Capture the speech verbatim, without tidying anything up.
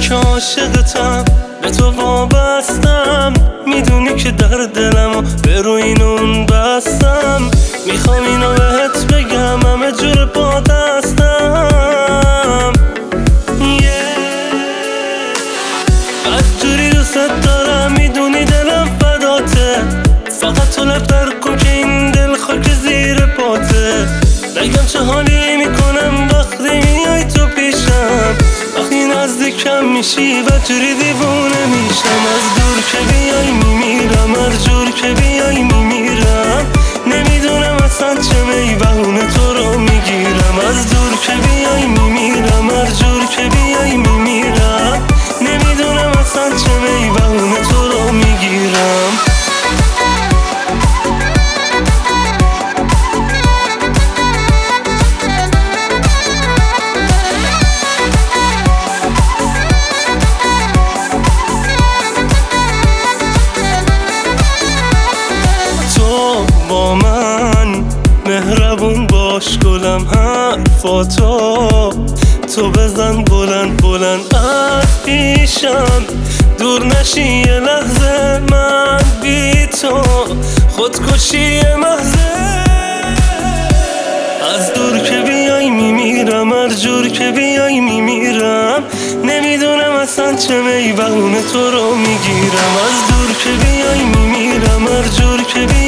که عاشقتم، به تو وابستم. میدونی که در دلمو به روی این اون بستم. میخوام اینو بهت بگم، همه جور با دستم. از جوری دوست دارم، میدونی دلم فداته. فقط تو لب کن که این دل خاک زیر پاته. بگم چه حالی میکنم وقتی میای تو پیشم. وقتی نزدیکم میشی و جوری دیوونه میشم. از دور که بیای میمیرم، هر جور که بیای میمیرم. نمیدونم اصلا چه میبهونه تو رو میگیرم. از دور که بیای میمیرم، هر جور که بیای میمیرم. نمیدونم اصلا چه میبهونه تو رو میگیرم. با من مهربون باش گلم، حرفاتو تو بزن بلند بلند از پیشم. دور نشی یه لحظه من بی تو، خودکشی محضه. از دور که بیای میمیرم، هر جور که بیای میمیرم. نمیدونم اصلا چه میبهونه تو رو میگیرم. از دور که بیای میمیرم، هر جور که بیای